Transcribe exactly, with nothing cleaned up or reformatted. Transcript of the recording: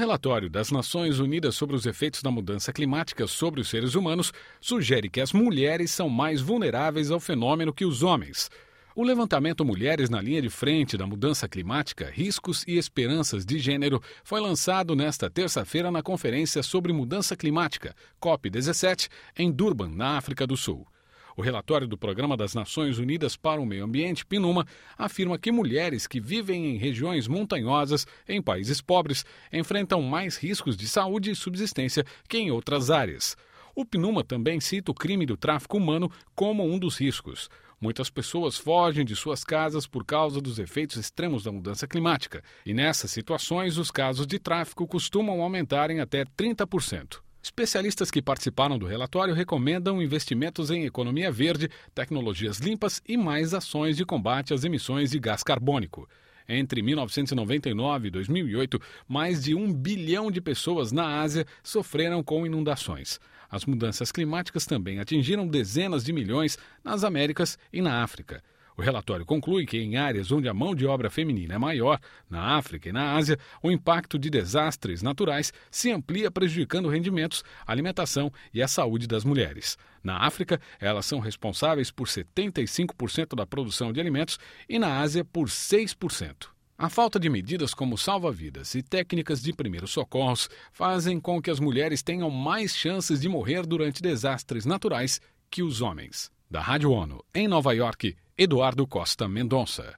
relatório das Nações Unidas sobre os efeitos da mudança climática sobre os seres humanos sugere que as mulheres são mais vulneráveis ao fenômeno que os homens. O levantamento Mulheres na Linha de Frente da Mudança Climática, Riscos e Esperanças de Gênero foi lançado nesta terça-feira na Conferência sobre Mudança Climática, COP dezessete, em Durban, na África do Sul. O relatório do Programa das Nações Unidas para o Meio Ambiente, PNUMA, afirma que mulheres que vivem em regiões montanhosas, em países pobres, enfrentam mais riscos de saúde e subsistência que em outras áreas. O PNUMA também cita o crime do tráfico humano como um dos riscos. Muitas pessoas fogem de suas casas por causa dos efeitos extremos da mudança climática, e nessas situações os casos de tráfico costumam aumentar em até trinta por cento. Especialistas que participaram do relatório recomendam investimentos em economia verde, tecnologias limpas e mais ações de combate às emissões de gás carbônico. Entre mil novecentos e noventa e nove e dois mil e oito, mais de um bilhão de pessoas na Ásia sofreram com inundações. As mudanças climáticas também atingiram dezenas de milhões nas Américas e na África. O relatório conclui que em áreas onde a mão de obra feminina é maior, na África e na Ásia, o impacto de desastres naturais se amplia, prejudicando rendimentos, alimentação e a saúde das mulheres. Na África, elas são responsáveis por setenta e cinco por cento da produção de alimentos e na Ásia por seis por cento. A falta de medidas como salva-vidas e técnicas de primeiros socorros fazem com que as mulheres tenham mais chances de morrer durante desastres naturais que os homens. Da Rádio ONU, em Nova York, Eduardo Costa Mendonça.